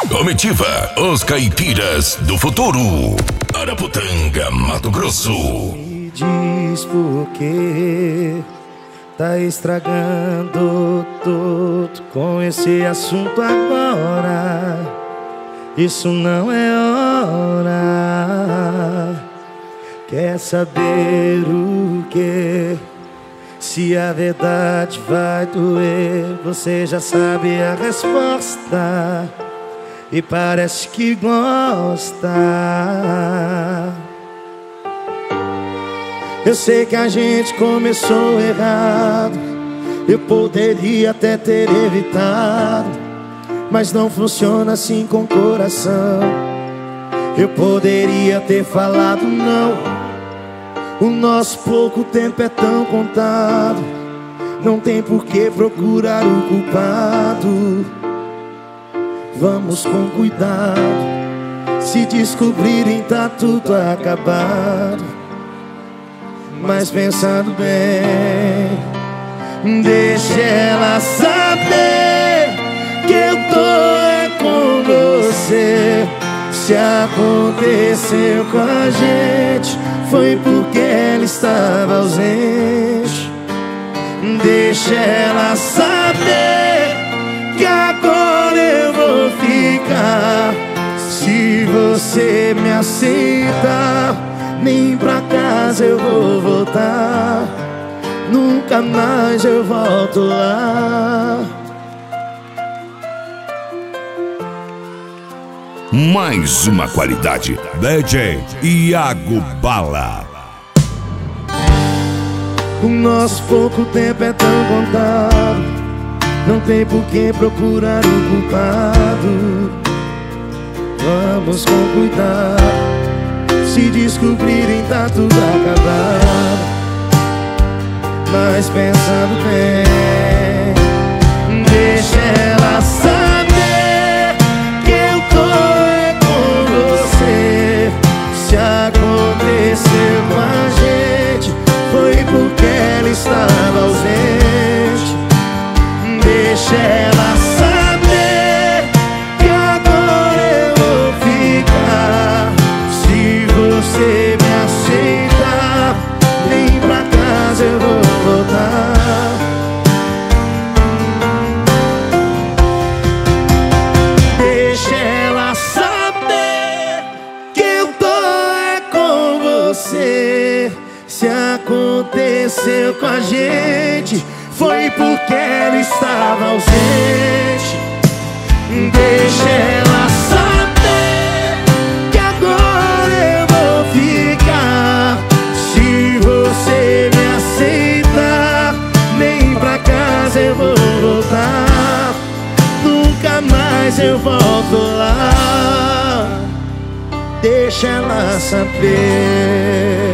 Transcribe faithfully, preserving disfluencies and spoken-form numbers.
Comitiva, os caipiras do futuro. Araputanga, Mato Grosso. Me diz por que tá estragando tudo com esse assunto agora. Isso não é hora. Quer saber o que? Se a verdade vai doer, você já sabe a resposta e parece que gosta. Eu sei que a gente começou errado, eu poderia até ter evitado, mas não funciona assim com o coração. Eu poderia ter falado não. O nosso pouco tempo é tão contado, não tem por que procurar o culpado. Vamos com cuidado, se descobrirem tá tudo acabado. Mas pensando bem, deixa ela saber que eu tô é com você. Se aconteceu com a gente, foi porque ela estava ausente. Deixa ela saber que agora eu vou ficar. Se você me aceita, nem pra casa eu vou voltar. Nunca mais eu volto lá. Mais uma qualidade, D J Iago Bala. O nosso pouco tempo é tão contado, não tem por que procurar o culpado. Vamos com cuidado, se descobrirem tá tudo acabado. Mas pensando bem, deixa ela saber que eu tô é com você. Se aconteceu com a gente, foi porque ela estava ausente. Deixa ela saber que agora eu vou ficar. Se você me aceitar, nem pra casa eu vou voltar. Deixa ela saber que eu tô é com você. Se aconteceu com a gente, foi porque ela estava ausente. Deixa ela saber que agora eu vou ficar. Se você me aceitar, nem pra casa eu vou voltar. Nunca mais eu volto lá. Deixa ela saber.